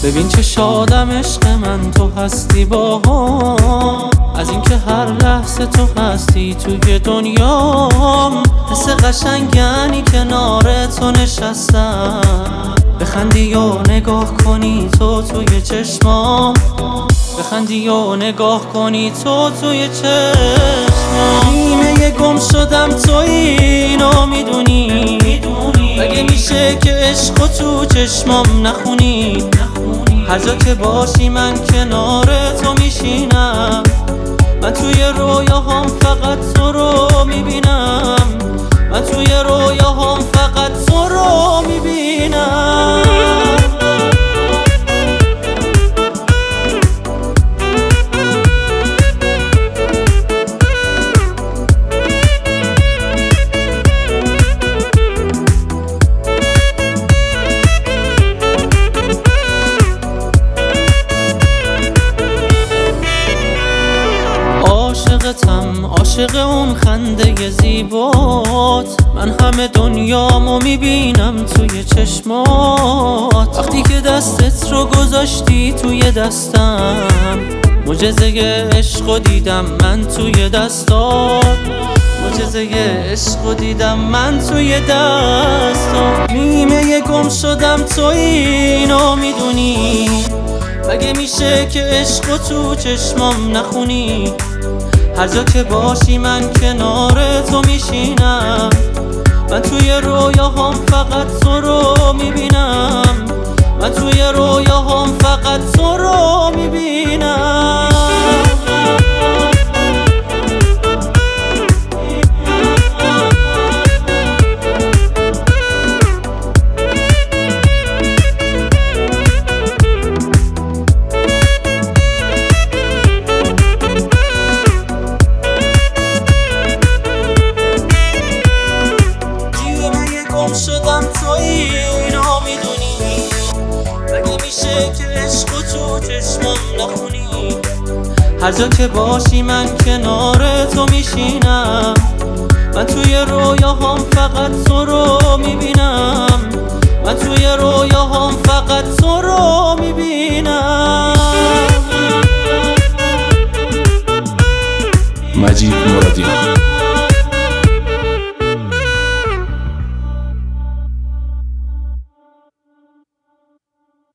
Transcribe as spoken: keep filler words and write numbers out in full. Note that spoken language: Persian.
ببین چه شادم عشق من تو هستی با هم، از اینکه هر لحظه تو هستی توی دنیام. حس قشنگنی کنار تو نشستم، بخندی و نگاه کنی تو توی چشمام، بخندی و نگاه کنی تو توی چشمام. نیمه گم شدم تو اینو میدونی، مگه میشه که عشقو تو چشمام نخونی؟ هر جا که باشی من کنار تو میشینم، من توی رویاهام فقط تو رو میبینم، من توی رویاهام فقط تو رو میبینم. عاشقتم، عاشق اون خنده زیبات، من همه دنیامو میبینم توی چشمات. وقتی که دستت رو گذاشتی توی دستم، معجزه عشقو دیدم من توی دستات، معجزه عشقو دیدم من توی دستات. نیمه گم شدم تو اینو میدونی، مگه میشه که عشقو تو چشمام نخونی؟ هر جا که باشی من کنار تو میشینم، من توی رویاهام فقط تو رو میبینم، من توی رویاهام فقط تو رو میبینم. شدم تو اینو میدونی، مگه میشه که عشقو تو چشمام نخونی؟ هر جا که باشی من کنار تو میشینم، من توی رویاهام فقط تو رو میبینم، من توی رویاهام فقط تو رو میبینم. مجید مرادی.